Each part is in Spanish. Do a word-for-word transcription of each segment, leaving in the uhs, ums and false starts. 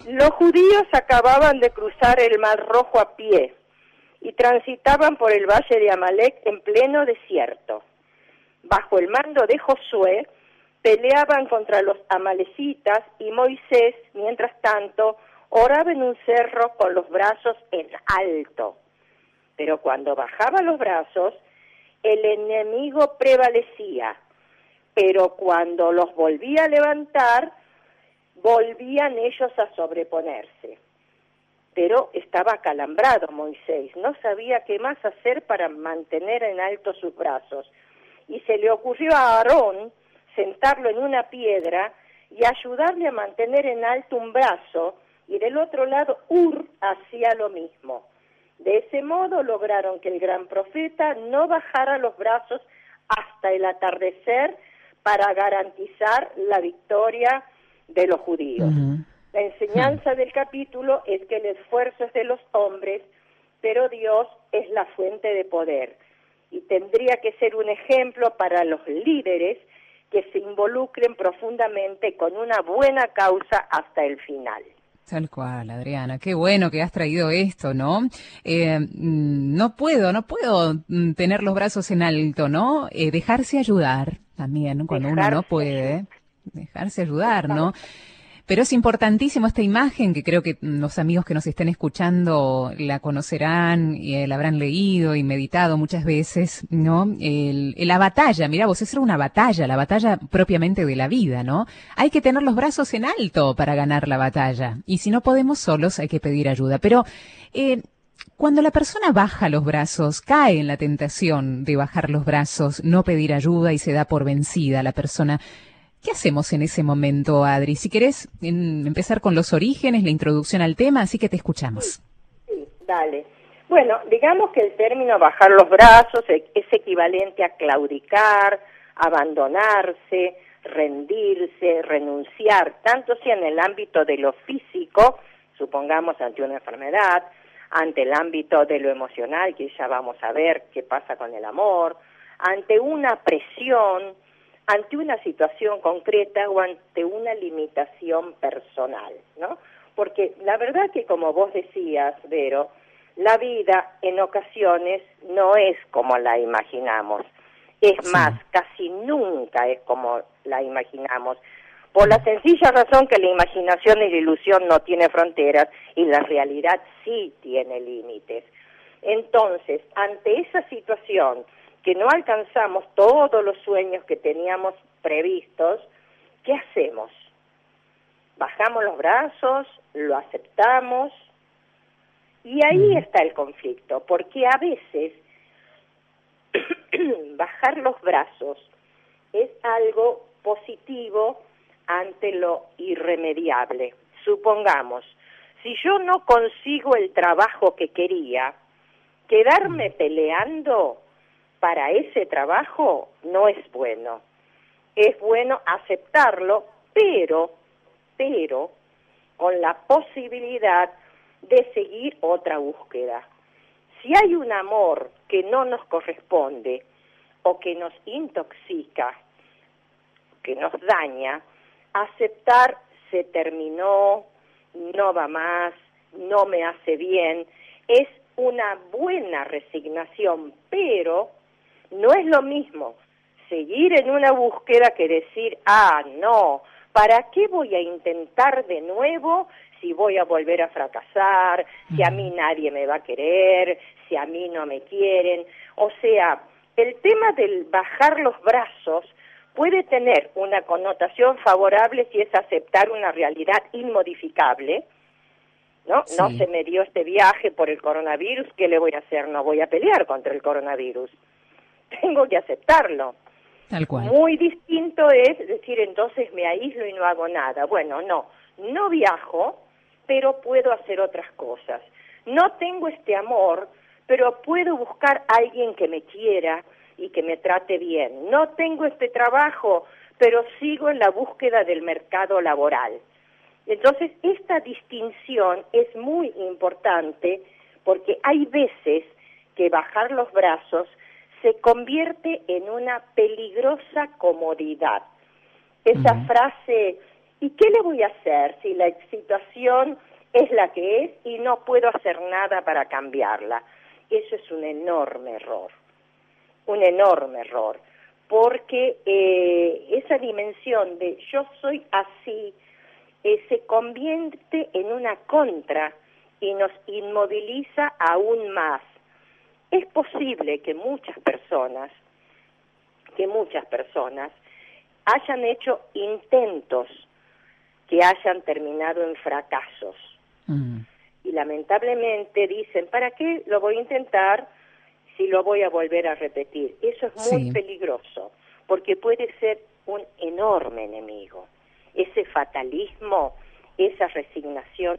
Los judíos acababan de cruzar el Mar Rojo a pie y transitaban por el valle de Amalek en pleno desierto. Bajo el mando de Josué, peleaban contra los amalecitas y Moisés, mientras tanto, oraba en un cerro con los brazos en alto. Pero cuando bajaba los brazos, el enemigo prevalecía. Pero cuando los volvía a levantar, volvían ellos a sobreponerse. Pero estaba acalambrado Moisés, no sabía qué más hacer para mantener en alto sus brazos. Y se le ocurrió a Aarón sentarlo en una piedra y ayudarle a mantener en alto un brazo, y del otro lado Ur hacía lo mismo. De ese modo lograron que el gran profeta no bajara los brazos hasta el atardecer para garantizar la victoria de los judíos. Uh-huh. La enseñanza uh-huh. del capítulo es que el esfuerzo es de los hombres, pero Dios es la fuente de poder. Y tendría que ser un ejemplo para los líderes que se involucren profundamente con una buena causa hasta el final. Tal cual, Adriana, qué bueno que has traído esto, ¿no? Eh, no puedo, no puedo tener los brazos en alto, ¿no? Eh, dejarse ayudar también, cuando dejarse uno no puede, dejarse ayudar, ¿no? Pero es importantísimo esta imagen, que creo que los amigos que nos estén escuchando la conocerán y la habrán leído y meditado muchas veces, ¿no? El, la batalla, mirá vos, esa era una batalla, la batalla propiamente de la vida, ¿no? Hay que tener los brazos en alto para ganar la batalla. Y si no podemos solos, hay que pedir ayuda. Pero eh, cuando la persona baja los brazos, cae en la tentación de bajar los brazos, no pedir ayuda y se da por vencida la persona. ¿Qué hacemos en ese momento, Adri? Si querés en, empezar con los orígenes, la introducción al tema, así que te escuchamos. Sí, sí, dale. Bueno, digamos que el término bajar los brazos es, es equivalente a claudicar, abandonarse, rendirse, renunciar, tanto sea en el ámbito de lo físico, supongamos ante una enfermedad, ante el ámbito de lo emocional, que ya vamos a ver qué pasa con el amor, ante una presión, ante una situación concreta o ante una limitación personal, ¿no? Porque la verdad que, como vos decías, Vero, la vida en ocasiones no es como la imaginamos. Es sí. más, casi nunca es como la imaginamos, por la sencilla razón que la imaginación y la ilusión no tiene fronteras y la realidad sí tiene límites. Entonces, ante esa situación que no alcanzamos todos los sueños que teníamos previstos, ¿qué hacemos? Bajamos los brazos, lo aceptamos, y ahí está el conflicto, porque a veces bajar los brazos es algo positivo ante lo irremediable. Supongamos, si yo no consigo el trabajo que quería, quedarme peleando para ese trabajo no es bueno. Es bueno aceptarlo, pero, pero, con la posibilidad de seguir otra búsqueda. Si hay un amor que no nos corresponde o que nos intoxica, que nos daña, aceptar se terminó, no va más, no me hace bien, es una buena resignación, pero no es lo mismo seguir en una búsqueda que decir, ah, no, ¿para qué voy a intentar de nuevo si voy a volver a fracasar, si a mí nadie me va a querer, si a mí no me quieren? O sea, el tema del bajar los brazos puede tener una connotación favorable si es aceptar una realidad inmodificable, ¿no? Sí. No se me dio este viaje por el coronavirus, ¿qué le voy a hacer? No voy a pelear contra el coronavirus. Tengo que aceptarlo. Tal cual. Muy distinto es decir, entonces me aíslo y no hago nada. Bueno, no, no viajo, pero puedo hacer otras cosas. No tengo este amor, pero puedo buscar a alguien que me quiera y que me trate bien. No tengo este trabajo, pero sigo en la búsqueda del mercado laboral. Entonces, esta distinción es muy importante porque hay veces que bajar los brazos se convierte en una peligrosa comodidad. Esa uh-huh. frase, ¿Y qué le voy a hacer si la situación es la que es y no puedo hacer nada para cambiarla? Eso es un enorme error, un enorme error, porque eh, esa dimensión de yo soy así eh, se convierte en una contra y nos inmoviliza aún más. Es posible que muchas personas, que muchas personas hayan hecho intentos que hayan terminado en fracasos. Mm. Y lamentablemente dicen, ¿para qué lo voy a intentar si lo voy a volver a repetir? Eso es muy sí. peligroso, porque puede ser un enorme enemigo. Ese fatalismo, esa resignación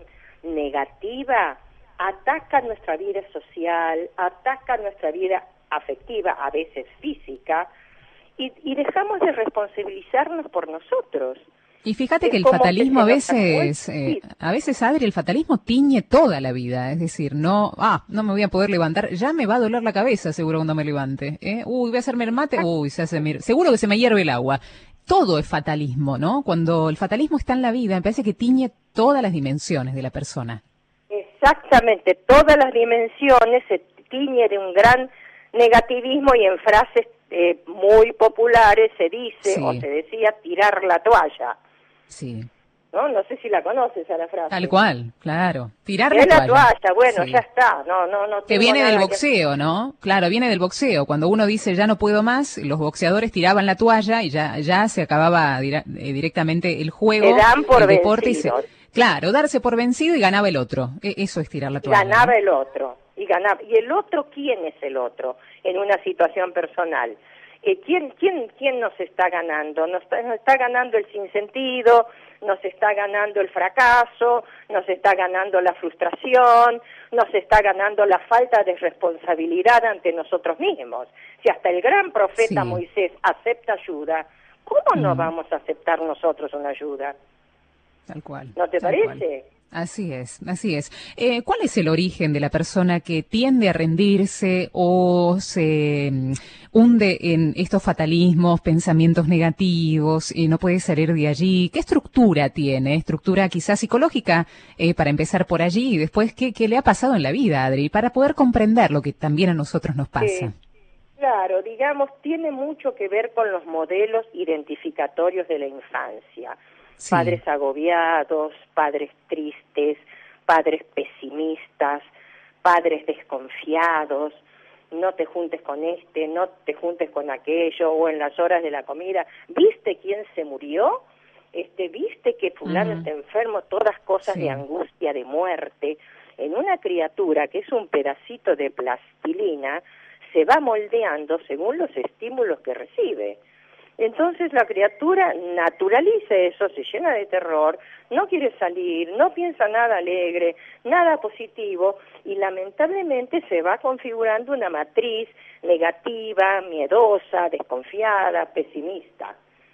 negativa, ataca nuestra vida social, ataca nuestra vida afectiva, a veces física, y, y dejamos de responsabilizarnos por nosotros. Y fíjate es que el fatalismo que a veces, eh, a veces, Adri, el fatalismo tiñe toda la vida, es decir, no, ah, no me voy a poder levantar, ya me va a doler la cabeza seguro cuando me levante, ¿eh? Uy, voy a hacerme el mate, uy, se hace, seguro que se me hierve el agua. Todo es fatalismo, ¿no? Cuando el fatalismo está en la vida, me parece que tiñe todas las dimensiones de la persona. Exactamente, todas las dimensiones se tiñe de un gran negativismo y en frases eh, muy populares se dice sí. o se decía tirar la toalla. Sí. ¿No? No sé si la conoces a la frase. Tal cual, claro. Tirar la toalla. la toalla, bueno, sí. ya está. No, no, no. Que viene del boxeo, que... ¿no? Claro, viene del boxeo. Cuando uno dice ya no puedo más, los boxeadores tiraban la toalla y ya, ya se acababa dir- eh, directamente el juego, se dan por el deporte y se... vencidos. Claro, darse por vencido y ganaba el otro. E- eso es tirar la toalla. Ganaba ¿no? el otro. Y ganaba. ¿Y el otro quién es el otro en una situación personal? Eh, ¿quién, quién, ¿Quién nos está ganando? Nos está, nos está ganando el sinsentido, nos está ganando el fracaso, nos está ganando la frustración, nos está ganando la falta de responsabilidad ante nosotros mismos. Si hasta el gran profeta sí. Moisés acepta ayuda, ¿cómo mm. no vamos a aceptar nosotros una ayuda? Tal cual. ¿No te tal parece? Cual. Así es, así es. Eh, ¿Cuál es el origen de la persona que tiende a rendirse o se um, hunde en estos fatalismos, pensamientos negativos y no puede salir de allí? ¿Qué estructura tiene? ¿Estructura quizás psicológica eh, para empezar por allí y después qué, qué le ha pasado en la vida, Adri? Para poder comprender lo que también a nosotros nos pasa. Sí. Claro, digamos, tiene mucho que ver con los modelos identificatorios de la infancia. Sí. Padres agobiados, padres tristes, padres pesimistas, padres desconfiados, no te juntes con este, no te juntes con aquello, o en las horas de la comida, ¿viste quién se murió? Este, ¿viste que fulano uh-huh. está enfermo? Todas cosas sí. de angustia, de muerte. En una criatura que es un pedacito de plastilina, se va moldeando según los estímulos que recibe. Entonces la criatura naturaliza eso, se llena de terror, no quiere salir, no piensa nada alegre, nada positivo y lamentablemente se va configurando una matriz negativa, miedosa, desconfiada, pesimista.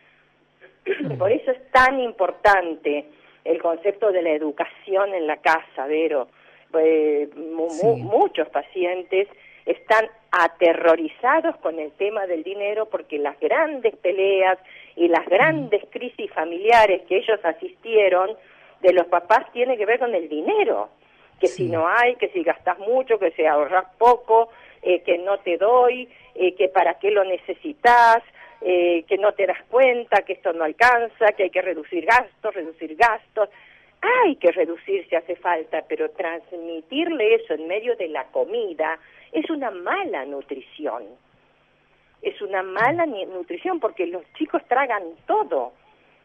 Por eso es tan importante el concepto de la educación en la casa, Vero. Eh, mu- sí. Muchos pacientes están aterrorizados con el tema del dinero porque las grandes peleas y las grandes crisis familiares que ellos asistieron de los papás tiene que ver con el dinero, que sí. si no hay, que si gastas mucho, que si ahorras poco, eh, que no te doy, eh, que para qué lo necesitas, eh, que no te das cuenta, que esto no alcanza, que hay que reducir gastos, reducir gastos. Hay que reducir si hace falta, pero transmitirle eso en medio de la comida es una mala nutrición. Es una mala nutrición porque los chicos tragan todo.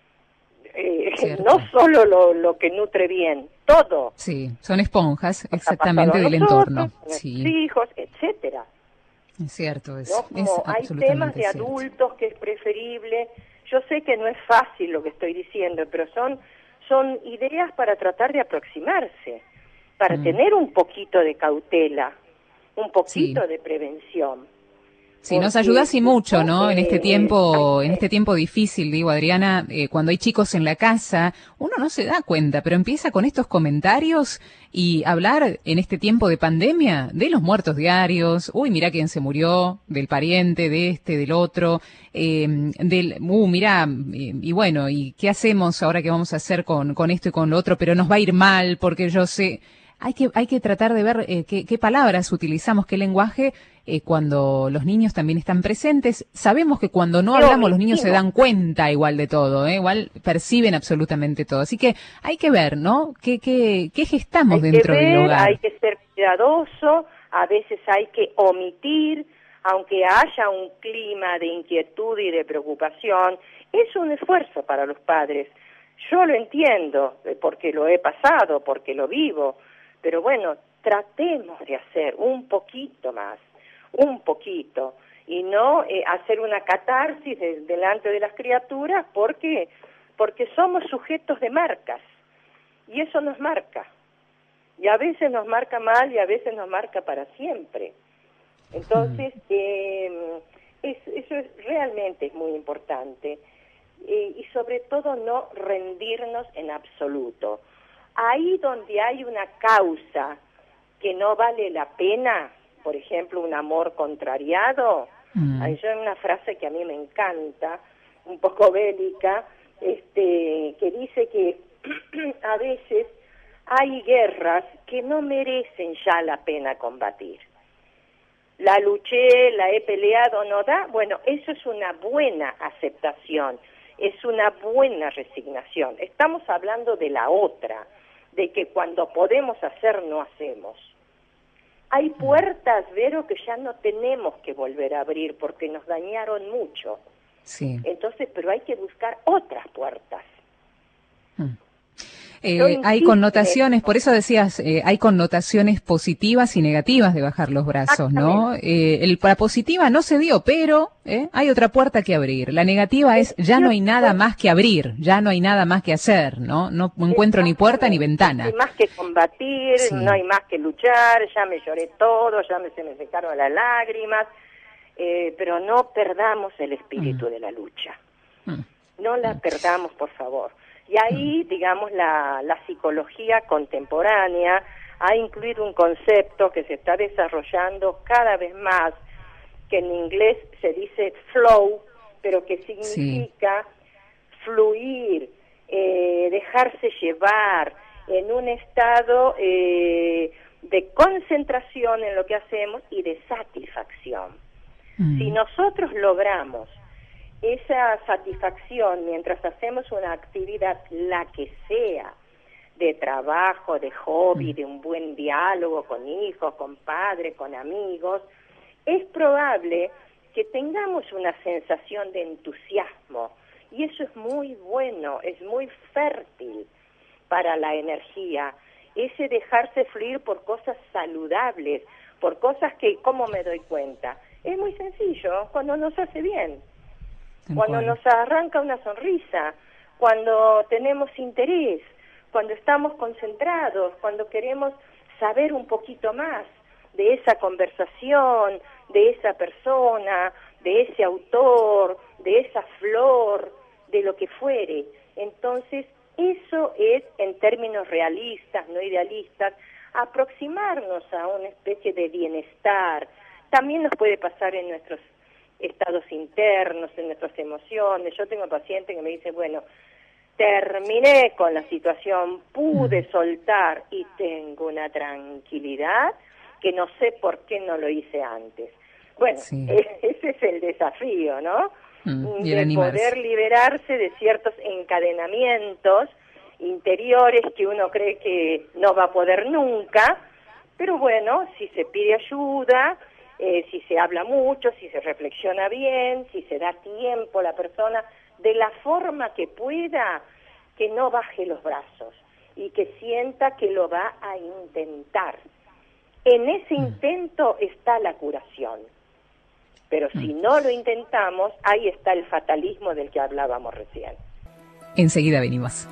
Eh, no solo lo, lo que nutre bien, todo. Sí, son esponjas exactamente del entorno. Sí. Hijos, etcétera. Es cierto, es, ¿no? Como es hay temas de cierto. Adultos que es preferible. Yo sé que no es fácil lo que estoy diciendo, pero son son ideas para tratar de aproximarse, para mm. tener un poquito de cautela, un poquito sí. de prevención. Sí, nos ayudas y mucho, ¿no? En este tiempo, en este tiempo difícil, digo, Adriana, eh, cuando hay chicos en la casa, uno no se da cuenta, pero empieza con estos comentarios y hablar en este tiempo de pandemia de los muertos diarios, uy, mira quién se murió, del pariente, de este, del otro, eh, del, uh, mira, eh, y bueno, ¿y qué hacemos ahora que vamos a hacer con, con esto y con lo otro? Pero nos va a ir mal porque yo sé... Hay que, hay que tratar de ver eh, qué, qué palabras utilizamos, qué lenguaje, eh, cuando los niños también están presentes. Sabemos que cuando no hablamos los niños se dan cuenta igual de todo, ¿eh? Igual perciben absolutamente todo. Así que hay que ver, ¿no? ¿Qué, qué, qué gestamos hay dentro que ver, del hogar? Hay que ser cuidadoso, a veces hay que omitir, aunque haya un clima de inquietud y de preocupación, es un esfuerzo para los padres. Yo lo entiendo, porque lo he pasado, porque lo vivo. Pero bueno, tratemos de hacer un poquito más, un poquito, y no eh, hacer una catarsis de, delante de las criaturas porque, porque somos sujetos de marcas, y eso nos marca, y a veces nos marca mal y a veces nos marca para siempre. Entonces, eh, es, eso es, realmente es muy importante, eh, y sobre todo no rendirnos en absoluto. Ahí donde hay una causa que no vale la pena, por ejemplo, un amor contrariado, mm. hay una frase que a mí me encanta, un poco bélica, este, que dice que a veces hay guerras que no merecen ya la pena combatir. La luché, la he peleado, ¿no da? Bueno, eso es una buena aceptación, es una buena resignación. Estamos hablando de la otra, de que cuando podemos hacer, no hacemos. Hay puertas, Vero, que ya no tenemos que volver a abrir porque nos dañaron mucho. Sí. Entonces, pero hay que buscar otras puertas. Hmm. Eh, hay connotaciones, por eso decías, eh, hay connotaciones positivas y negativas de bajar los brazos, ¿no? Eh, el, la positiva no se dio, pero eh, hay otra puerta que abrir. La negativa es, ya no hay nada más que abrir, ya no hay nada más que hacer, ¿no? No encuentro ni puerta ni ventana. No hay más que combatir, sí. No hay más que luchar, ya me lloré todo, ya me, se me secaron las lágrimas, eh, pero no perdamos el espíritu mm. de la lucha. Mm. No la mm. perdamos, por favor. Y ahí, digamos, la, la psicología contemporánea ha incluido un concepto que se está desarrollando cada vez más, que en inglés se dice flow, pero que significa sí. fluir, eh, dejarse llevar en un estado eh, de concentración en lo que hacemos y de satisfacción. Mm. Si nosotros logramos esa satisfacción mientras hacemos una actividad, la que sea, de trabajo, de hobby, de un buen diálogo con hijos, con padres, con amigos, es probable que tengamos una sensación de entusiasmo, y eso es muy bueno, es muy fértil para la energía, ese dejarse fluir por cosas saludables, por cosas que, ¿cómo me doy cuenta? Es muy sencillo, cuando nos hace bien. Cuando nos arranca una sonrisa, cuando tenemos interés, cuando estamos concentrados, cuando queremos saber un poquito más de esa conversación, de esa persona, de ese autor, de esa flor, de lo que fuere. Entonces, eso es, en términos realistas, no idealistas, aproximarnos a una especie de bienestar. También nos puede pasar en nuestros estados internos, en nuestras emociones. Yo tengo pacientes que me dicen, bueno, terminé con la situación, pude soltar y tengo una tranquilidad que no sé por qué no lo hice antes. Bueno, sí. ese es el desafío, ¿no? Mm, de animarse. Poder liberarse de ciertos encadenamientos interiores que uno cree que no va a poder nunca, pero bueno, si se pide ayuda, Eh, si se habla mucho, si se reflexiona bien, si se da tiempo a la persona, de la forma que pueda, que no baje los brazos y que sienta que lo va a intentar. En ese mm. intento está la curación, pero mm. si no lo intentamos, ahí está el fatalismo del que hablábamos recién. Enseguida venimos.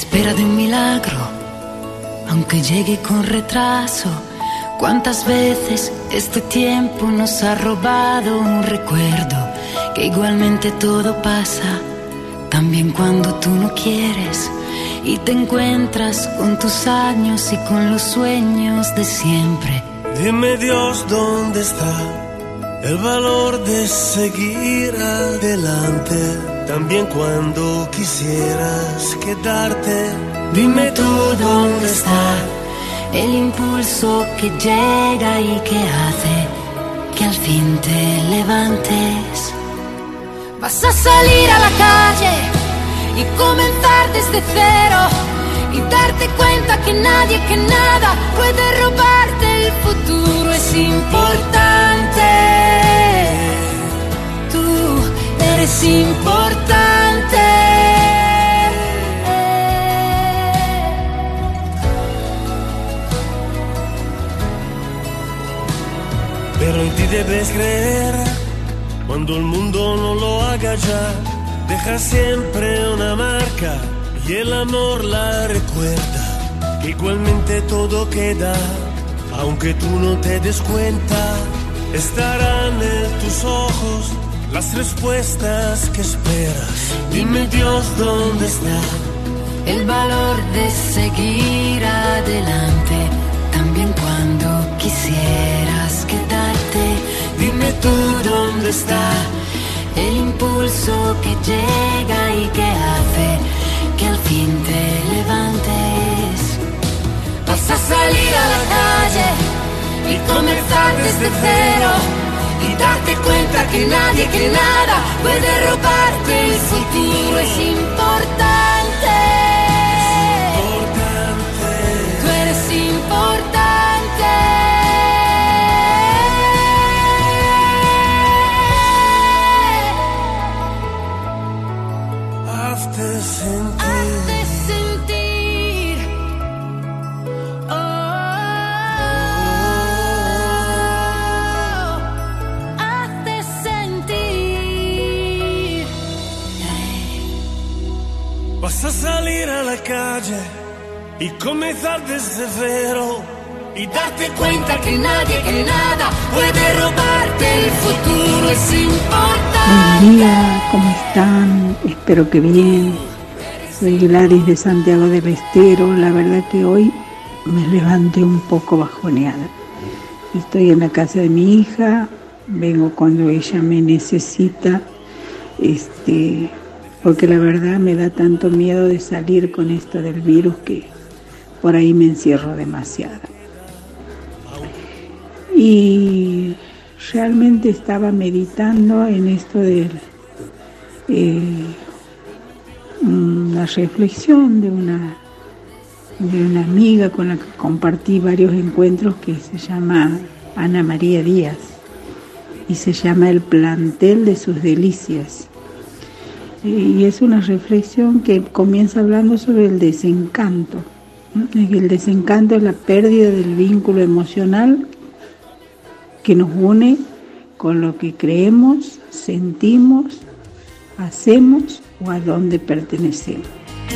espera de un milagro, aunque llegue con retraso. Cuántas veces este tiempo nos ha robado un recuerdo, que igualmente todo pasa, también cuando tú no quieres, y te encuentras con tus años y con los sueños de siempre. Dime, Dios, ¿dónde está el valor de seguir adelante? También cuando quisieras quedarte. Dime tú, ¿dónde está el impulso que llega y que hace que al fin te levantes? Vas a salir a la calle y comenzar desde cero, y darte cuenta que nadie, que nada puede robarte el futuro. Es importante, tú eres importante. Pero en ti debes creer, cuando el mundo no lo haga ya. Deja siempre una marca y el amor la recuerda, que igualmente todo queda, aunque tú no te des cuenta. Estarán en tus ojos las respuestas que esperas. Dime, Dios, ¿dónde está el valor de seguir adelante, también cuando quisieras quedarte? Dime tú, ¿dónde está el impulso que llega y que hace que al fin te levantes? Vas a salir a la calle y comenzar desde cero, y darte cuenta que nadie, que nada puede robarte el futuro. Es importante, es importante. Tú eres importante. Hazte sentir, hazte sentir, oh, hazte sentir. Vas a salir a la calle y comenzar desde cero, y darte cuenta que nadie, que nada puede robarte el futuro. Es importante. Buen día, ¿cómo están? Espero que bien. Soy Gladys de Santiago del Estero. La verdad que hoy me levanté un poco bajoneada. Estoy en la casa de mi hija, vengo cuando ella me necesita, este, porque la verdad me da tanto miedo de salir con esto del virus que por ahí me encierro demasiado. Y realmente estaba meditando en esto de eh, una reflexión de una, de una amiga con la que compartí varios encuentros, que se llama Ana María Díaz, y se llama El plantel de sus delicias. Y es una reflexión que comienza hablando sobre el desencanto. El desencanto es la pérdida del vínculo emocional que nos une con lo que creemos, sentimos, hacemos o a dónde pertenecemos.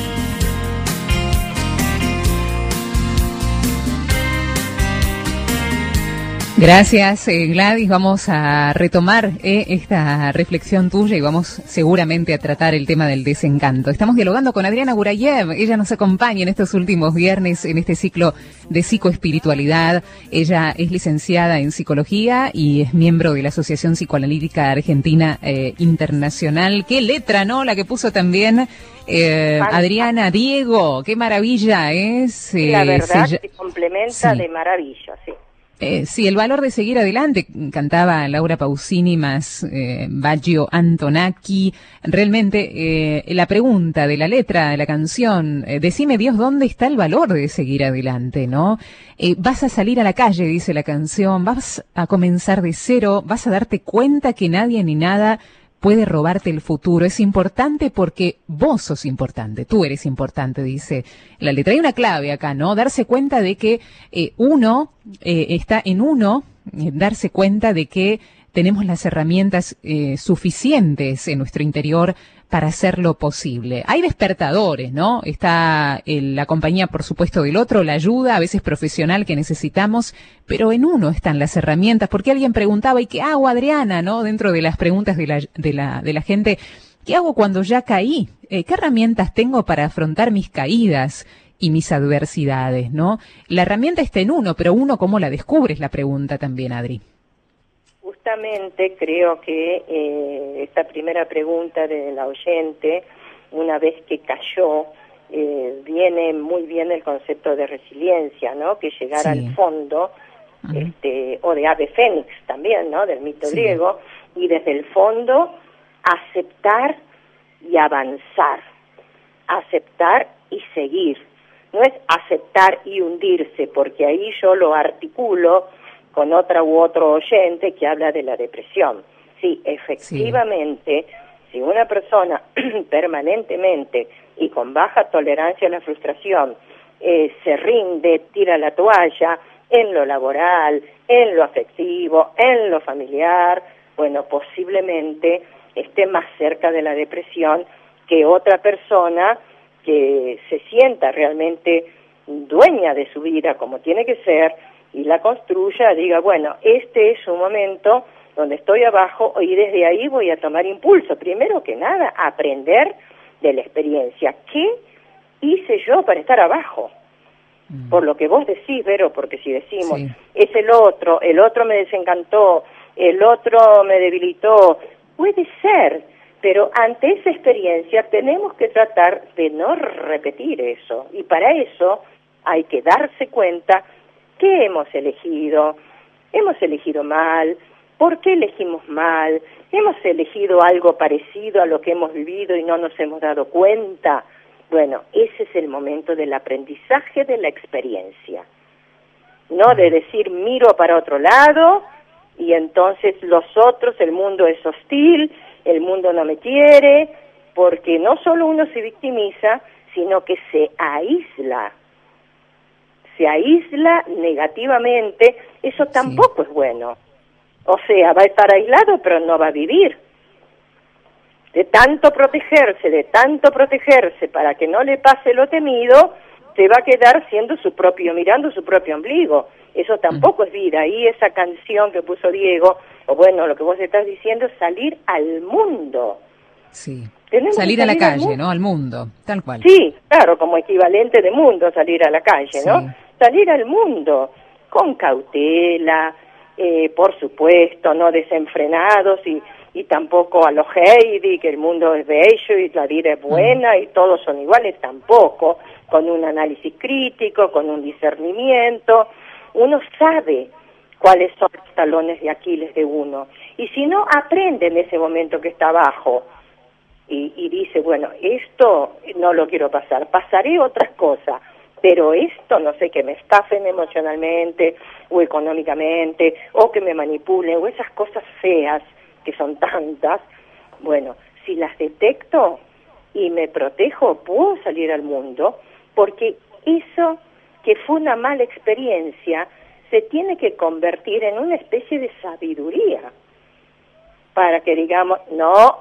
Gracias, eh, Gladys. Vamos a retomar eh, esta reflexión tuya y vamos seguramente a tratar el tema del desencanto. Estamos dialogando con Adriana Gurayev. Ella nos acompaña en estos últimos viernes en este ciclo de psicoespiritualidad. Ella es licenciada en psicología y es miembro de la Asociación Psicoanalítica Argentina eh, Internacional. Qué letra, ¿no? La que puso también eh, Adriana. Diego, qué maravilla es. Eh, La verdad se... se complementa sí. de maravilla, sí. Eh, sí, el valor de seguir adelante, cantaba Laura Pausini más eh, Baggio Antonacchi. Realmente, eh, la pregunta de la letra de la canción, eh, decime Dios, ¿dónde está el valor de seguir adelante, no? Eh, vas a salir a la calle, dice la canción, vas a comenzar de cero, vas a darte cuenta que nadie ni nada puede robarte el futuro. Es importante porque vos sos importante, tú eres importante, dice la letra. Hay una clave acá, ¿no? Darse cuenta de que eh, uno eh, está en uno, eh, darse cuenta de que tenemos las herramientas eh, suficientes en nuestro interior para hacerlo posible. Hay despertadores, ¿no? Está el, la compañía, por supuesto, del otro, la ayuda, a veces profesional que necesitamos, pero en uno están las herramientas, porque alguien preguntaba, ¿y qué hago, Adriana? ¿No? Dentro de las preguntas de la, de la, de la gente, ¿qué hago cuando ya caí? Eh, ¿Qué herramientas tengo para afrontar mis caídas y mis adversidades, no? La herramienta está en uno, pero uno, ¿cómo la descubre? Es la pregunta también, Adri. Justamente creo que eh, esta primera pregunta de la oyente, una vez que cayó, eh, viene muy bien el concepto de resiliencia, ¿no? Que llegar sí. al fondo, uh-huh. este, o de ave fénix también, ¿no? Del mito sí. griego, y desde el fondo aceptar y avanzar, aceptar y seguir. No es aceptar y hundirse, porque ahí yo lo articulo con otra u otro oyente que habla de la depresión. Sí, efectivamente, sí. si una persona permanentemente y con baja tolerancia a la frustración eh, se rinde, tira la toalla en lo laboral, en lo afectivo, en lo familiar, bueno, posiblemente esté más cerca de la depresión que otra persona que se sienta realmente dueña de su vida como tiene que ser y la construya, diga, bueno, este es un momento donde estoy abajo y desde ahí voy a tomar impulso. Primero que nada, aprender de la experiencia. ¿Qué hice yo para estar abajo? Mm. Por lo que vos decís, Vero, porque si decimos, sí. es el otro, el otro me desencantó, el otro me debilitó, puede ser, pero ante esa experiencia tenemos que tratar de no repetir eso. Y para eso hay que darse cuenta ¿qué hemos elegido? ¿Hemos elegido mal? ¿Por qué elegimos mal? ¿Hemos elegido algo parecido a lo que hemos vivido y no nos hemos dado cuenta? Bueno, ese es el momento del aprendizaje de la experiencia. No de decir, miro para otro lado y entonces los otros, el mundo es hostil, el mundo no me quiere, porque no solo uno se victimiza, sino que se aísla. Se aísla negativamente, eso tampoco sí. es bueno. O sea, va a estar aislado, pero no va a vivir. De tanto protegerse, de tanto protegerse para que no le pase lo temido, se va a quedar siendo su propio, mirando su propio ombligo. Eso tampoco mm. es vida. Y esa canción que puso Diego, o bueno, lo que vos estás diciendo, es salir al mundo. Sí. Tenemos salir a la calle, al ¿no? Al mundo, tal cual. Sí, claro, como equivalente de mundo, salir a la calle, sí. ¿no? Salir al mundo con cautela, eh, por supuesto, no desenfrenados y, y tampoco a los Heidi, que el mundo es bello y la vida es buena mm. y todos son iguales, tampoco, con un análisis crítico, con un discernimiento. Uno sabe cuáles son los talones de Aquiles de uno y si no, aprende en ese momento que está abajo y, y dice, bueno, esto no lo quiero pasar, pasaré otras cosas, pero esto, no sé, que me estafen emocionalmente o económicamente, o que me manipulen, o esas cosas feas, que son tantas, bueno, si las detecto y me protejo, puedo salir al mundo, porque eso que fue una mala experiencia, se tiene que convertir en una especie de sabiduría, para que digamos, no,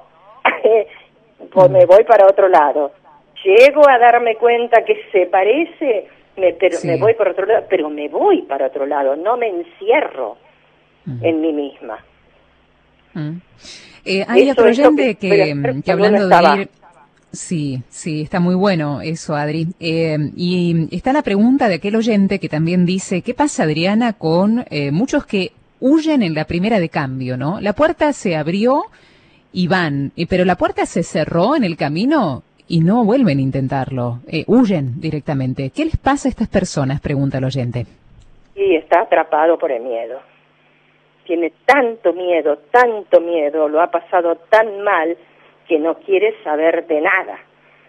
pues me voy para otro lado. Llego a darme cuenta que se parece, me, pero sí. me voy para otro lado, pero me voy para otro lado, no me encierro uh-huh. en mí misma. Uh-huh. Eh, hay otro oyente que, que, que hablando de ir... Sí, sí, está muy bueno eso, Adri. Eh, y está la pregunta de aquel oyente que también dice, ¿qué pasa, Adriana, con eh, muchos que huyen en la primera de cambio, ¿no? La puerta se abrió y van, pero la puerta se cerró en el camino y no vuelven a intentarlo, eh, huyen directamente. ¿Qué les pasa a estas personas?, pregunta el oyente. Y está atrapado por el miedo. Tiene tanto miedo, tanto miedo, lo ha pasado tan mal que no quiere saber de nada.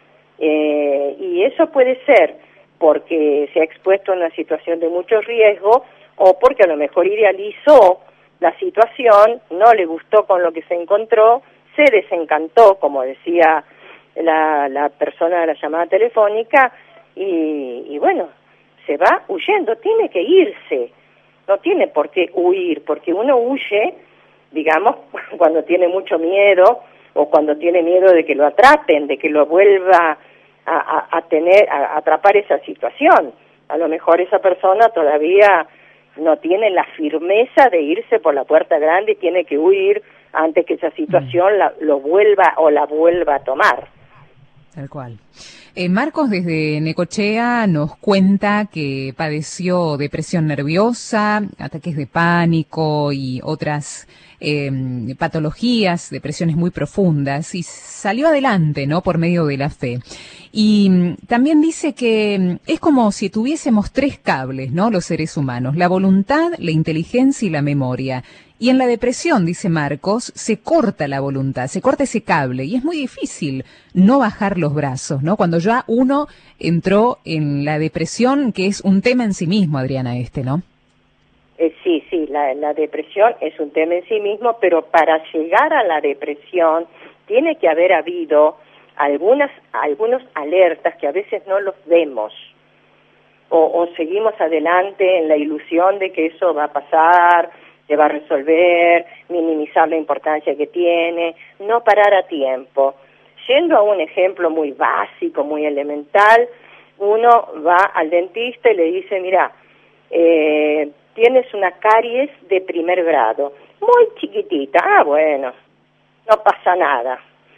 Eh, y eso puede ser porque se ha expuesto a una situación de mucho riesgo o porque a lo mejor idealizó la situación, no le gustó con lo que se encontró, se desencantó, como decía la, la persona de la llamada telefónica, y, y bueno, se va huyendo, tiene que irse, no tiene por qué huir, porque uno huye digamos, cuando tiene mucho miedo o cuando tiene miedo de que lo atrapen, de que lo vuelva a, a, a tener, a, a atrapar esa situación. A lo mejor esa persona todavía no tiene la firmeza de irse por la puerta grande y tiene que huir antes que esa situación la, lo vuelva o la vuelva a tomar. Tal cual. Eh, Marcos desde Necochea nos cuenta que padeció depresión nerviosa, ataques de pánico y otras eh, patologías, depresiones muy profundas, y salió adelante, ¿no?, por medio de la fe. Y también dice que es como si tuviésemos tres cables, ¿no?, los seres humanos: la voluntad, la inteligencia y la memoria. Y en la depresión, dice Marcos, se corta la voluntad, se corta ese cable, y es muy difícil no bajar los brazos, ¿no? Cuando ya uno entró en la depresión, que es un tema en sí mismo, Adriana, este, ¿no? Eh, sí, sí, la, la depresión es un tema en sí mismo, pero para llegar a la depresión tiene que haber habido algunas, algunos alertas que a veces no los vemos, o, o seguimos adelante en la ilusión de que eso va a pasar, se va a resolver, minimizar la importancia que tiene, no parar a tiempo. Yendo a un ejemplo muy básico, muy elemental, uno va al dentista y le dice, mira, eh, tienes una caries de primer grado, muy chiquitita. Ah, bueno, no pasa nada.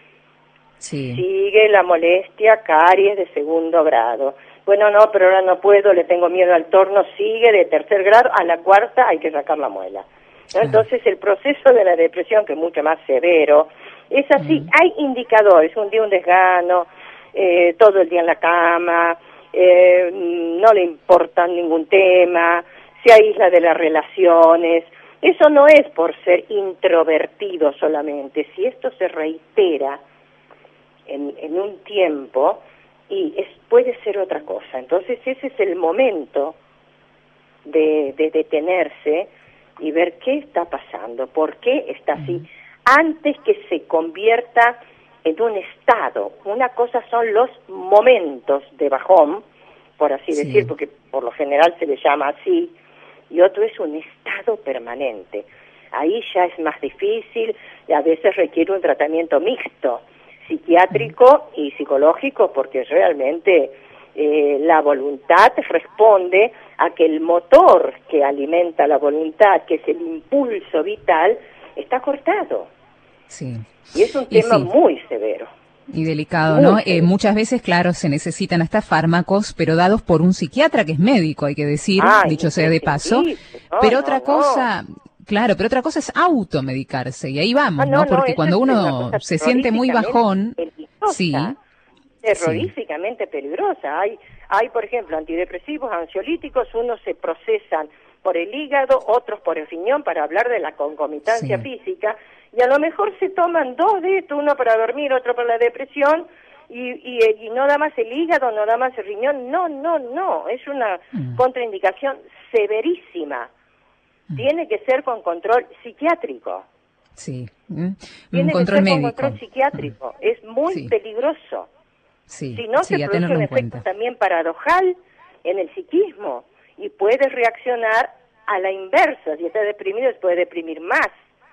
Sí. Sigue la molestia, caries de segundo grado. Bueno, no, pero ahora no puedo, le tengo miedo al torno. Sigue de tercer grado, a la cuarta hay que sacar la muela, ¿no? Ah. Entonces el proceso de la depresión, que es mucho más severo, es así. Mm. Hay indicadores: un día un desgano, eh, todo el día en la cama, eh, no le importa ningún tema, se aísla de las relaciones. Eso no es por ser introvertido solamente. Si esto se reitera en, en un tiempo, y es, puede ser otra cosa. Entonces ese es el momento de, de detenerse y ver qué está pasando, por qué está así, uh-huh. antes que se convierta en un estado. Una cosa son los momentos de bajón, por así sí. decir, porque por lo general se le llama así, y otro es un estado permanente. Ahí ya es más difícil y a veces requiere un tratamiento mixto, psiquiátrico y psicológico, porque realmente eh, la voluntad responde a que el motor que alimenta la voluntad, que es el impulso vital, está cortado. Sí. Y es un tema sí. muy severo. Y delicado, ¿no? Eh, muchas veces, claro, se necesitan hasta fármacos, pero dados por un psiquiatra que es médico, hay que decir, Ay, dicho sea de paso. No, pero no, otra no. cosa... Claro, pero otra cosa es automedicarse, y ahí vamos, ¿no? ¿no? Porque no, cuando uno se siente muy bajón, peligrosa, sí, terroríficamente sí. peligrosa. Hay, hay, por ejemplo, antidepresivos, ansiolíticos, unos se procesan por el hígado, otros por el riñón, para hablar de la concomitancia sí. física, y a lo mejor se toman dos de estos, uno para dormir, otro para la depresión, y, y, y no da más el hígado, no da más el riñón. No, no, no, es una mm. contraindicación severísima. Tiene que ser con control psiquiátrico. Sí, ¿Mm? Tiene un control que ser médico. con control psiquiátrico. Mm. Es muy sí. peligroso. Sí, si no, sí, se produce un efecto cuenta. también paradojal en el psiquismo, y puede reaccionar a la inversa. Si está deprimido, se puede deprimir más.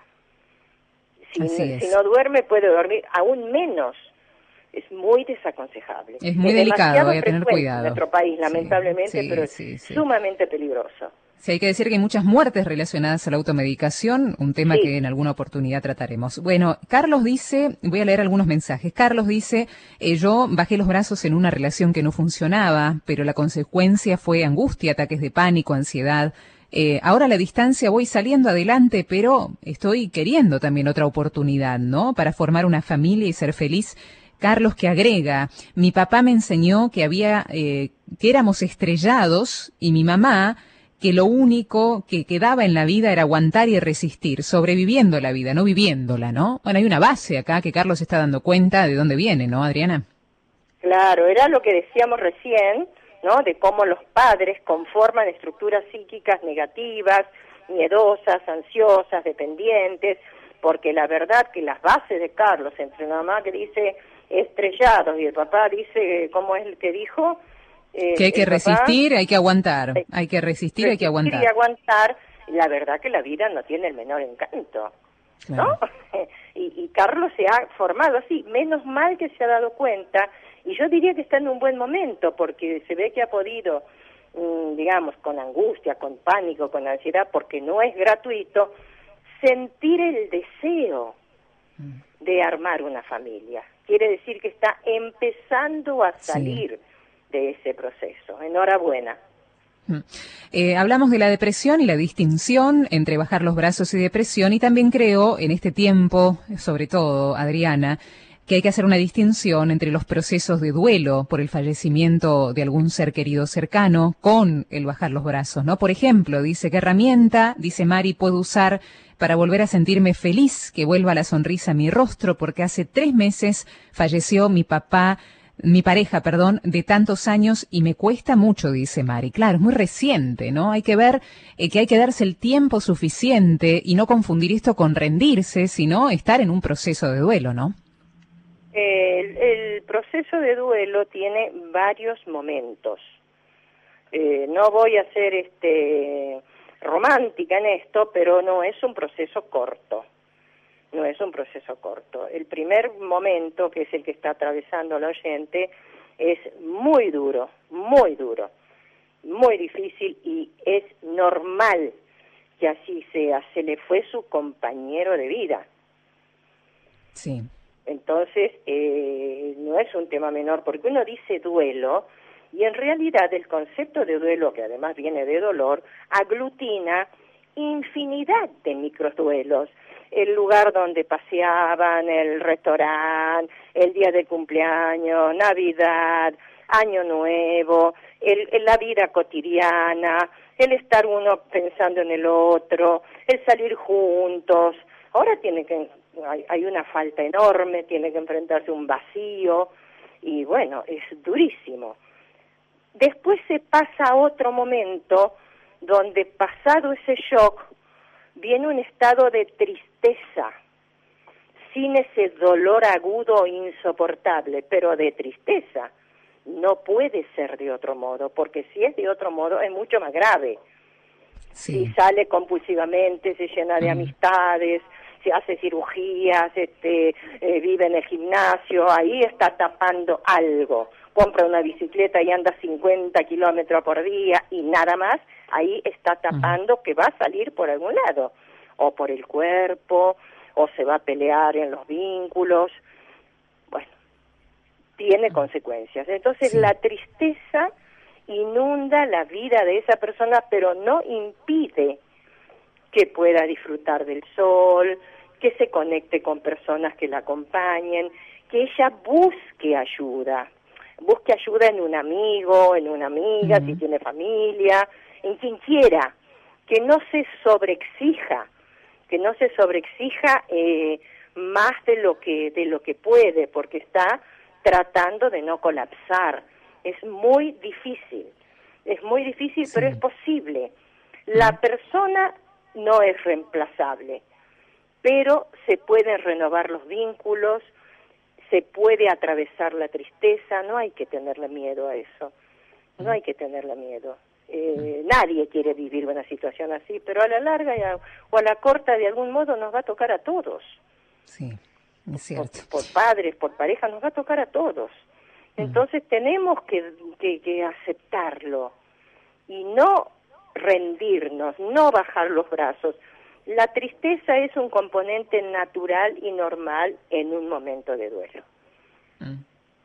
Si, no, si no duerme, puede dormir aún menos. Es muy desaconsejable. Es muy es delicado, hay que tener cuidado. En nuestro país, lamentablemente, sí, pero es sí, sí. sumamente peligroso. Sí, hay que decir que hay muchas muertes relacionadas a la automedicación, un tema sí. que en alguna oportunidad trataremos. Bueno, Carlos dice, voy a leer algunos mensajes. Carlos dice, eh, yo bajé los brazos en una relación que no funcionaba, pero la consecuencia fue angustia, ataques de pánico, ansiedad. Eh, ahora a la distancia voy saliendo adelante, pero estoy queriendo también otra oportunidad, ¿no? Para formar una familia y ser feliz. Carlos, que agrega, mi papá me enseñó que había, eh, que éramos estrellados, y mi mamá, que lo único que quedaba en la vida era aguantar y resistir, sobreviviendo la vida, no viviéndola, ¿no? Bueno, hay una base acá que Carlos está dando cuenta de dónde viene, ¿no, Adriana? Claro, era lo que decíamos recién, ¿no? De cómo los padres conforman estructuras psíquicas negativas, miedosas, ansiosas, dependientes, porque la verdad que las bases de Carlos, entre una mamá que dice estrellados y el papá dice, ¿cómo es el que dijo? Eh, que hay que resistir, papá, hay que aguantar, hay, hay que resistir, resistir, hay que aguantar. y aguantar, la verdad que la vida no tiene el menor encanto. claro. ¿no? y, y Carlos se ha formado así, menos mal que se ha dado cuenta, y yo diría que está en un buen momento, porque se ve que ha podido, mmm, digamos, con angustia, con pánico, con ansiedad, porque no es gratuito, sentir el deseo mm. de armar una familia. Quiere decir que está empezando a salir sí. de ese proceso. Enhorabuena. Eh, hablamos de la depresión y la distinción entre bajar los brazos y depresión, y también creo, en este tiempo, sobre todo, Adriana, que hay que hacer una distinción entre los procesos de duelo por el fallecimiento de algún ser querido cercano con el bajar los brazos, ¿no? Por ejemplo, dice, ¿qué herramienta, dice Mari, puedo usar para volver a sentirme feliz, que vuelva la sonrisa a mi rostro? Porque hace tres meses falleció mi papá, mi pareja, perdón, de tantos años, y me cuesta mucho, dice Mari. Claro, es muy reciente, ¿no? Hay que ver eh, que hay que darse el tiempo suficiente y no confundir esto con rendirse, sino estar en un proceso de duelo, ¿no? El, el proceso de duelo tiene varios momentos. Eh, no voy a ser este romántica en esto, pero no es un proceso corto. No es un proceso corto. El primer momento, que es el que está atravesando la oyente, es muy duro, muy duro, muy difícil, y es normal que así sea. Se le fue su compañero de vida. Sí. Entonces, eh, no es un tema menor, porque uno dice duelo, y en realidad el concepto de duelo, que además viene de dolor, aglutina infinidad de microduelos. El lugar donde paseaban, el restaurante, el día de cumpleaños, Navidad, Año Nuevo, el, el, la vida cotidiana, el estar uno pensando en el otro, el salir juntos. Ahora tiene que, hay, hay una falta enorme, tiene que enfrentarse a un vacío, y bueno, es durísimo. Después se pasa a otro momento donde, pasado ese shock, viene un estado de tristeza, sin ese dolor agudo e insoportable, pero de tristeza. No puede ser de otro modo, porque si es de otro modo es mucho más grave. Sí. Si sale compulsivamente, se llena de mm. amistades, se hace cirugías, este, eh, vive en el gimnasio, ahí está tapando algo. Compra una bicicleta y anda cincuenta kilómetros por día y nada más, ahí está tapando uh-huh. que va a salir por algún lado, o por el cuerpo, o se va a pelear en los vínculos. Bueno, tiene consecuencias. Entonces sí. la tristeza inunda la vida de esa persona, pero no impide que pueda disfrutar del sol, que se conecte con personas que la acompañen, que ella busque ayuda. Busque ayuda en un amigo, en una amiga, uh-huh. si tiene familia, en quien quiera, que no se sobreexija, que no se sobreexija eh, más de lo que de lo que puede, porque está tratando de no colapsar. Es muy difícil, es muy difícil, sí. pero es posible. La uh-huh. persona no es reemplazable, pero se pueden renovar los vínculos, se puede atravesar la tristeza, no hay que tenerle miedo a eso, no hay que tenerle miedo. Eh, nadie quiere vivir una situación así, pero a la larga y a, o a la corta, de algún modo, nos va a tocar a todos. Sí, es cierto. Por, por padres, por pareja, nos va a tocar a todos. Entonces mm. tenemos que, que, que aceptarlo y no rendirnos, no bajar los brazos. La tristeza es un componente natural y normal en un momento de duelo. Mm.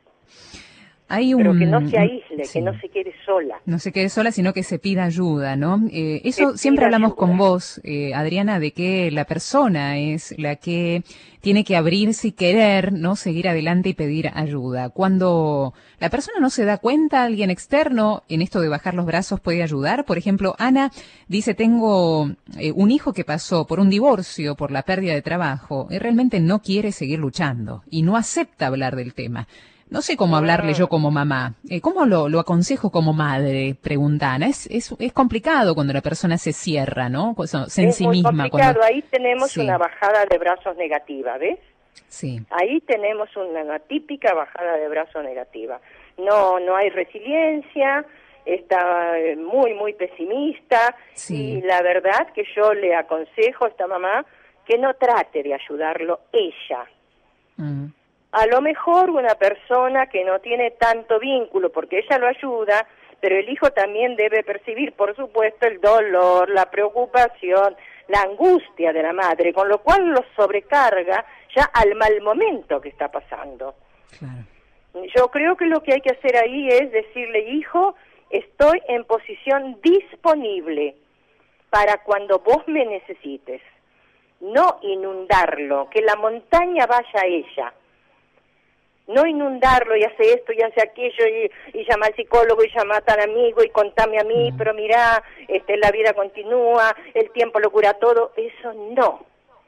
Hay un, Pero que no se aísle, sí. que no se quede sola. No se quede sola, sino que se pida ayuda, ¿no? Eh, eso se siempre hablamos ayuda. Con vos, eh, Adriana, de que la persona es la que tiene que abrirse y querer, ¿no? Seguir adelante y pedir ayuda. Cuando la persona no se da cuenta, alguien externo en esto de bajar los brazos puede ayudar. Por ejemplo, Ana dice, tengo eh, un hijo que pasó por un divorcio, por la pérdida de trabajo, y realmente no quiere seguir luchando y no acepta hablar del tema. No sé cómo hablarle yo como mamá. Eh, ¿Cómo lo, lo aconsejo como madre? Pregunta Ana. Es, es, es complicado cuando la persona se cierra, ¿no? Se en es sí muy misma. complicado. Cuando... Ahí tenemos sí. una bajada de brazos negativa, ¿ves? Sí. Ahí tenemos una, una típica bajada de brazos negativa. No, no hay resiliencia, está muy, muy pesimista. Sí. Y la verdad que yo le aconsejo a esta mamá que no trate de ayudarlo ella. Mm. A lo mejor una persona que no tiene tanto vínculo, porque ella lo ayuda, pero el hijo también debe percibir, por supuesto, el dolor, la preocupación, la angustia de la madre, con lo cual lo sobrecarga ya al mal momento que está pasando. Claro. Yo creo que lo que hay que hacer ahí es decirle, hijo, estoy en posición disponible para cuando vos me necesites. No inundarlo, que la montaña vaya a ella. No inundarlo y hace esto y hace aquello y, y llama al psicólogo y llama a tal amigo y contame a mí, mm. pero mirá, este, la vida continúa, el tiempo lo cura todo. Eso no.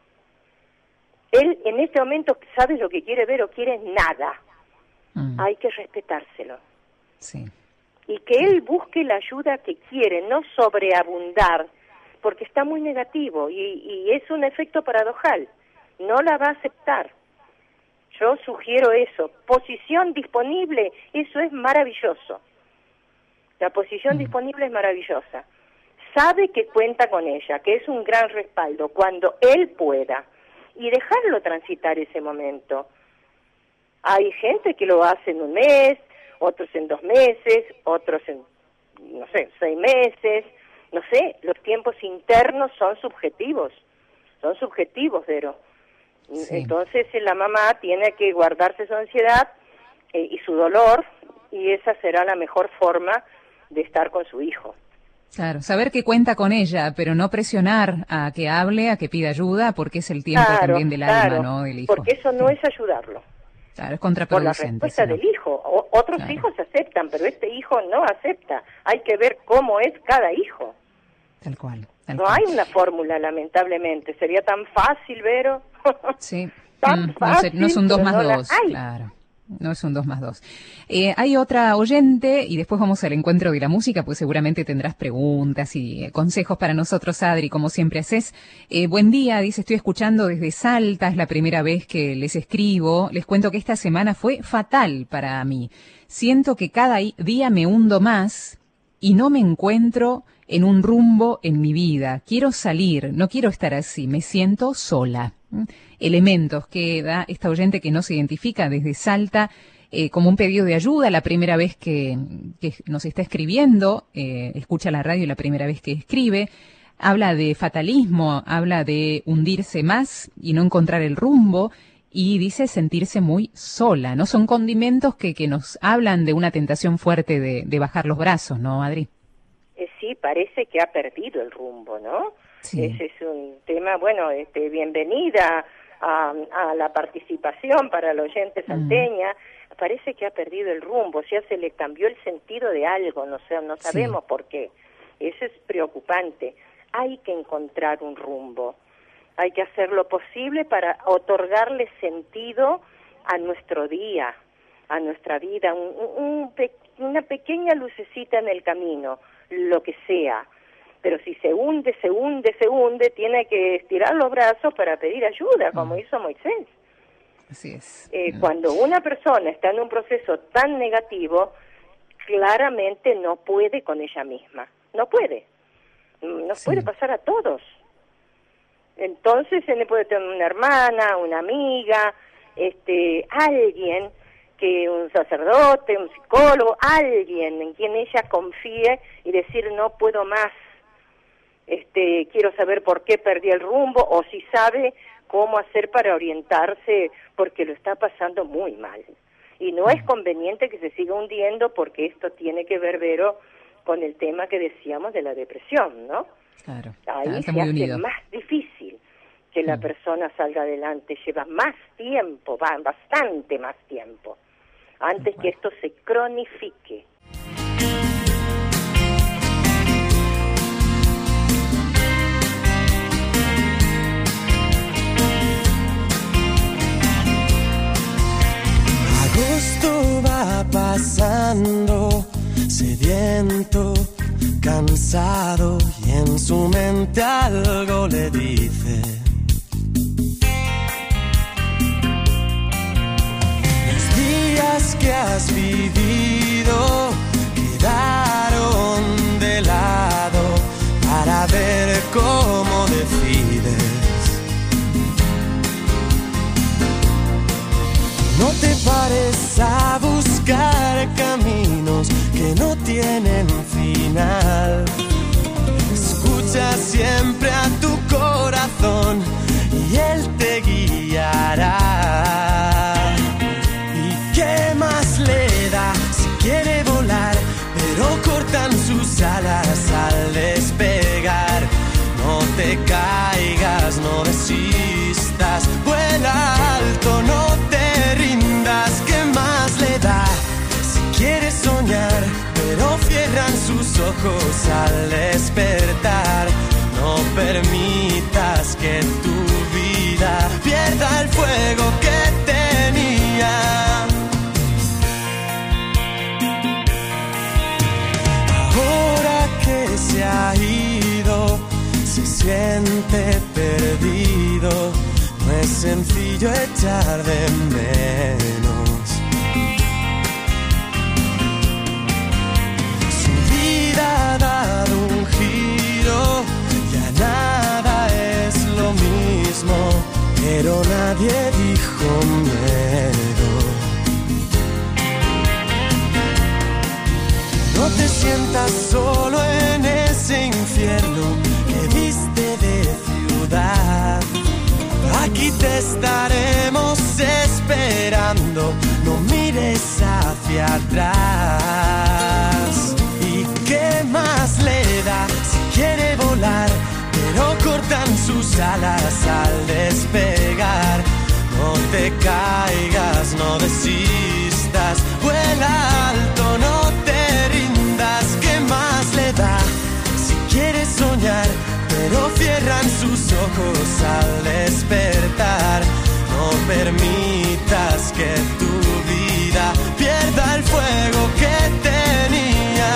Él en este momento sabe lo que quiere ver o quiere nada. Mm. Hay que respetárselo. Sí. Y que él busque la ayuda que quiere, no sobreabundar, porque está muy negativo y, y es un efecto paradojal. No la va a aceptar. Yo sugiero eso, posición disponible, eso es maravilloso. La posición mm. disponible es maravillosa. Sabe que cuenta con ella, que es un gran respaldo cuando él pueda, y dejarlo transitar ese momento. Hay gente que lo hace en un mes, otros en dos meses, otros en, no sé, seis meses, no sé, los tiempos internos son subjetivos, son subjetivos, Vero. Sí. Entonces la mamá tiene que guardarse su ansiedad eh, y su dolor, y esa será la mejor forma de estar con su hijo. Claro, saber que cuenta con ella, pero no presionar a que hable, a que pida ayuda, porque es el tiempo claro, también del claro, alma, ¿no? Del hijo. Porque eso no es ayudarlo. Claro, es contraproducente. Por la respuesta ¿no? del hijo. O, otros claro. hijos aceptan, pero este hijo no acepta. Hay que ver cómo es cada hijo. Tal cual. Tal no cual. hay una fórmula, lamentablemente. Sería tan fácil, Vero. Sí. tan mm, fácil, no, sé, no es un dos más no dos. Claro. No es un dos más dos. Eh, hay otra oyente, y después vamos al encuentro de la música, pues seguramente tendrás preguntas y eh, consejos para nosotros, Adri, como siempre haces. Eh, buen día, dice, estoy escuchando desde Salta, es la primera vez que les escribo. Les cuento que esta semana fue fatal para mí. Siento que cada día me hundo más y no me encuentro en un rumbo en mi vida. Quiero salir, no quiero estar así, me siento sola. Elementos que da esta oyente que no se identifica desde Salta eh, como un pedido de ayuda, la primera vez que, que nos está escribiendo, eh, escucha la radio la primera vez que escribe, habla de fatalismo, habla de hundirse más y no encontrar el rumbo, y dice sentirse muy sola, ¿no? Son condimentos que, que nos hablan de una tentación fuerte de, de bajar los brazos, ¿no, Adri? Eh, sí, parece que ha perdido el rumbo, ¿no? Sí. Ese es un tema, bueno, este, bienvenida a, a la participación para la oyente salteña. Mm. Parece que ha perdido el rumbo, o sea, se le cambió el sentido de algo, no sé, no sabemos sí. por qué. Eso es preocupante. Hay que encontrar un rumbo. Hay que hacer lo posible para otorgarle sentido a nuestro día, a nuestra vida, un, un, pe- una pequeña lucecita en el camino, lo que sea. Pero si se hunde, se hunde, se hunde, tiene que estirar los brazos para pedir ayuda, como mm. hizo Moisés. Así es. Eh, mm. Cuando una persona está en un proceso tan negativo, claramente no puede con ella misma. No puede. Nos sí. puede pasar a todos. Entonces se le puede tener una hermana, una amiga, este, alguien, que un sacerdote, un psicólogo, alguien en quien ella confíe y decir no puedo más. Este, quiero saber por qué perdí el rumbo, o si sabe cómo hacer para orientarse, porque lo está pasando muy mal. Y no es conveniente que se siga hundiendo, porque esto tiene que ver, Vero, con el tema que decíamos de la depresión, ¿no? Claro. Ahí se hace unido. Más difícil que la mm. persona salga adelante, lleva más tiempo, va bastante más tiempo, antes bueno. que esto se cronifique. Agosto va pasando, sediento, cansado, y en su mente algo le dice: los días que has vivido quedaron de lado para ver cómo decides final. Escucha siempre a tu corazón y él te guiará. ¿Y qué más le da si quiere volar? Pero cortan sus alas al despegar. No te caigas, no desistas, vuela alto, no te rindas. ¿Qué más le da si quieres soñar? Pero cierran sus ojos al despertar. No permitas que tu vida pierda el fuego que tenía. Ahora que se ha ido, se siente perdido. No es sencillo echar de menos. Su vida ha dado un giro, ya nada es lo mismo, pero nadie dijo miedo. No te sientas solo en ese infierno que viste de ciudad. Aquí te estaremos esperando, no mires hacia atrás. ¿Y qué más le da si quiere volar? Pero cortan sus alas al despegar. No te caigas, no desistas, vuela alto, no te rindas. ¿Qué más le da si quieres soñar? Pero cierran sus ojos al despertar. No permitas que tu vida pierda el fuego que tenía.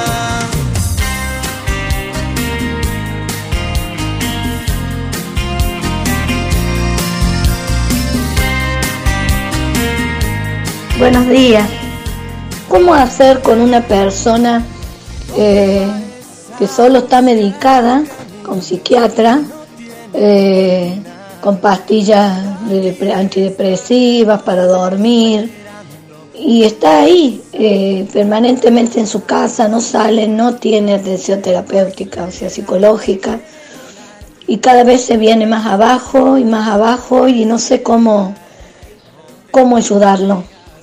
Buenos días. ¿Cómo hacer con una persona eh, que solo está medicada con psiquiatra, eh, con pastillas de antidepresivas para dormir, y está ahí eh, permanentemente en su casa, no sale, no tiene atención terapéutica, o sea, psicológica, y cada vez se viene más abajo y más abajo y no sé cómo, cómo ayudarlo?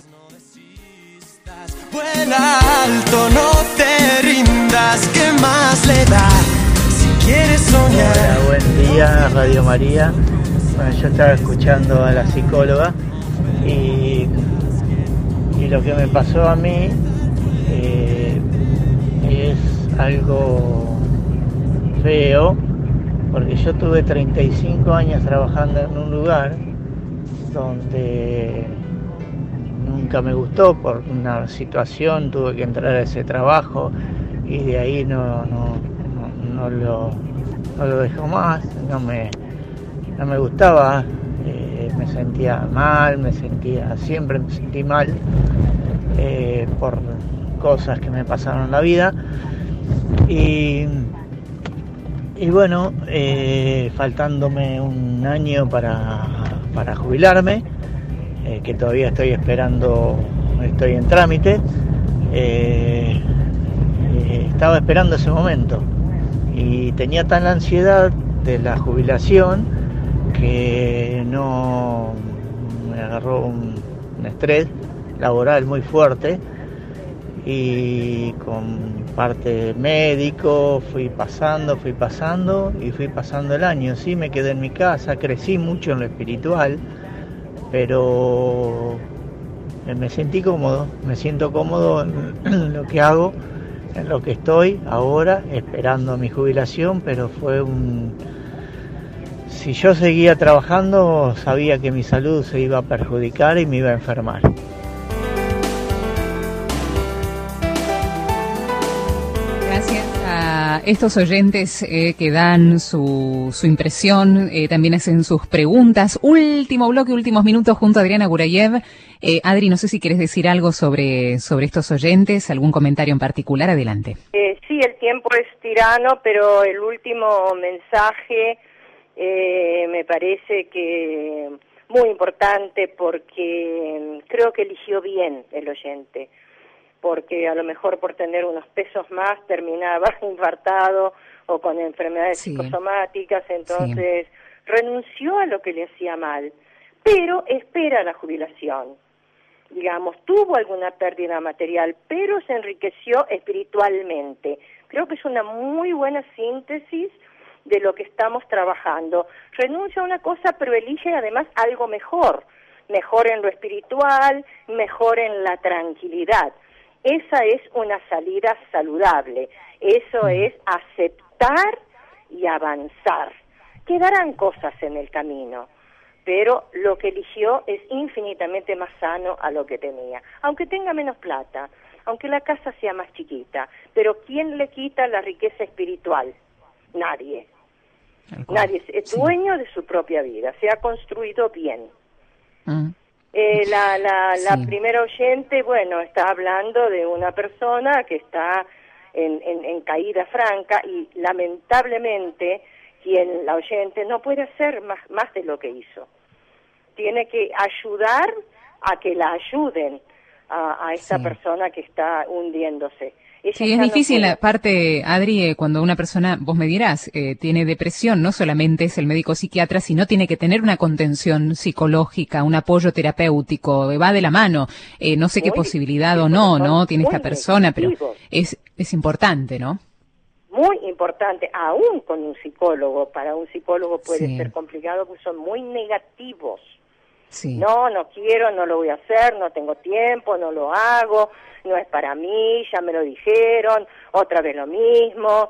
Vuela alto, no te rindas, ¿qué más le da? ¿Quieres soñar? Hola, buen día, Radio María. Bueno, yo estaba escuchando a la psicóloga y, y lo que me pasó a mí eh, es algo feo, porque yo tuve treinta y cinco años trabajando en un lugar donde nunca me gustó por una situación, tuve que entrar a ese trabajo y de ahí no... no No lo, no lo dejó más, no me, no me gustaba, eh, me sentía mal, me sentía, siempre me sentí mal eh, por cosas que me pasaron en la vida y, y bueno, eh, faltándome un año para, para jubilarme, eh, que todavía estoy esperando, estoy en trámite, eh, eh, estaba esperando ese momento. Y tenía tan la ansiedad de la jubilación que no me agarró un, un estrés laboral muy fuerte y con parte médico fui pasando, fui pasando y fui pasando el año. Sí, me quedé en mi casa, crecí mucho en lo espiritual, pero me sentí cómodo, me siento cómodo en lo que hago, en lo que estoy ahora, esperando mi jubilación, pero fue un... Si yo seguía trabajando, sabía que mi salud se iba a perjudicar y me iba a enfermar. Gracias a estos oyentes eh, que dan su, su impresión, eh, también hacen sus preguntas. Último bloque, últimos minutos junto a Adriana Gurayev. Eh, Adri, no sé si quieres decir algo sobre, sobre estos oyentes, algún comentario en particular, adelante. Eh, sí, el tiempo es tirano, pero el último mensaje eh, me parece que muy importante porque creo que eligió bien el oyente. porque a lo mejor por tener unos pesos más terminaba infartado o con enfermedades sí. psicosomáticas, entonces sí. renunció a lo que le hacía mal, pero espera la jubilación. Digamos, tuvo alguna pérdida material, pero se enriqueció espiritualmente. Creo que es una muy buena síntesis de lo que estamos trabajando. Renuncia a una cosa, pero elige además algo mejor, mejor en lo espiritual, mejor en la tranquilidad. Esa es una salida saludable, eso es aceptar y avanzar. Quedarán cosas en el camino, pero lo que eligió es infinitamente más sano a lo que tenía, aunque tenga menos plata, aunque la casa sea más chiquita, pero ¿quién le quita la riqueza espiritual? Nadie. Nadie es dueño sí. de su propia vida, se ha construido bien. Mm. Eh, la la, sí. la primera oyente, bueno, está hablando de una persona que está en, en, en caída franca y lamentablemente quien la oyente no puede hacer más, más de lo que hizo. Tiene que ayudar a que la ayuden a, a esta sí. persona que está hundiéndose. Ella sí, es difícil no la parte, Adri, cuando una persona, vos me dirás, eh, tiene depresión, no solamente es el médico psiquiatra, sino tiene que tener una contención psicológica, un apoyo terapéutico, va de la mano. Eh, no sé muy, qué posibilidad o no, ¿no? Tiene esta persona, pero es, es importante, ¿no? Muy importante, aún con un psicólogo. Para un psicólogo puede sí. ser complicado porque son muy negativos. Sí. No, no quiero, no lo voy a hacer, no tengo tiempo, no lo hago, no es para mí, ya me lo dijeron, otra vez lo mismo,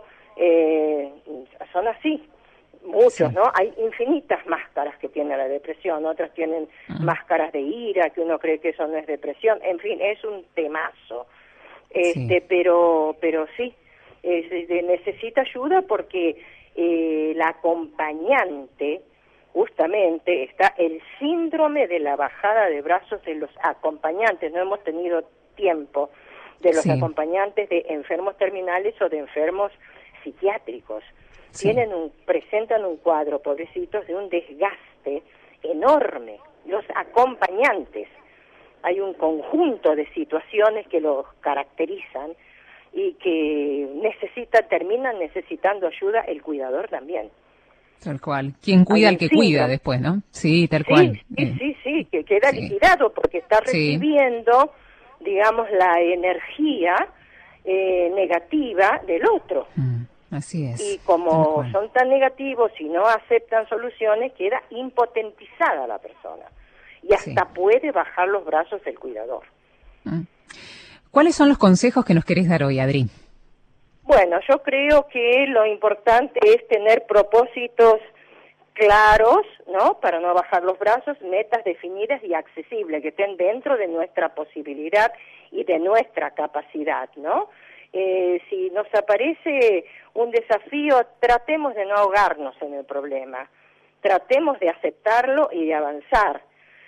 eh, son así, muchos, sí. ¿no? Hay infinitas máscaras que tiene la depresión, otras tienen uh-huh. máscaras de ira, que uno cree que eso no es depresión, en fin, es un temazo, este, sí. pero, pero sí, es, es, necesita ayuda porque eh, la acompañante, justamente está el síndrome de la bajada de brazos de los acompañantes. No hemos tenido tiempo de los sí. acompañantes de enfermos terminales o de enfermos psiquiátricos. Sí. Tienen un, presentan un cuadro, pobrecitos, de un desgaste enorme. Los acompañantes. Hay un conjunto de situaciones que los caracterizan y que necesitan, terminan necesitando ayuda el cuidador también. Tal cual. ¿Quién cuida al que síndrome. Cuida después, no? Sí, tal sí, cual. Sí, eh. sí, sí, que queda sí. liquidado porque está recibiendo, sí. digamos, la energía eh, negativa del otro. Mm, así es. Y como son tan negativos y no aceptan soluciones, queda impotentizada la persona. Y hasta sí. puede bajar los brazos el cuidador. Mm. ¿Cuáles son los consejos que nos querés dar hoy, Adri? Bueno, yo creo que lo importante es tener propósitos claros, ¿no? Para no bajar los brazos, metas definidas y accesibles, que estén dentro de nuestra posibilidad y de nuestra capacidad, ¿no? Eh, si nos aparece un desafío, tratemos de no ahogarnos en el problema, tratemos de aceptarlo y de avanzar.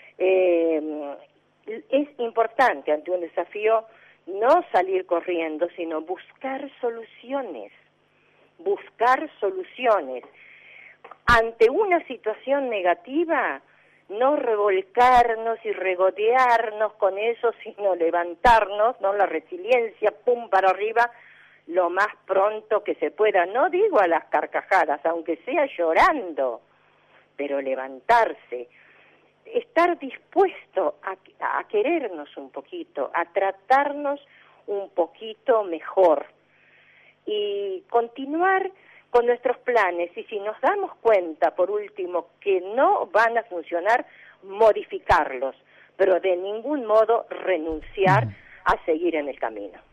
Eh, es importante ante un desafío no salir corriendo, sino buscar soluciones, buscar soluciones. Ante una situación negativa, no revolcarnos y regodearnos con eso, sino levantarnos, ¿no? La resiliencia, pum, para arriba, lo más pronto que se pueda. No digo a las carcajadas, aunque sea llorando, pero levantarse. Estar dispuesto a, a querernos un poquito, a tratarnos un poquito mejor y continuar con nuestros planes. Y si nos damos cuenta, por último, que no van a funcionar, modificarlos, pero de ningún modo renunciar a seguir en el camino.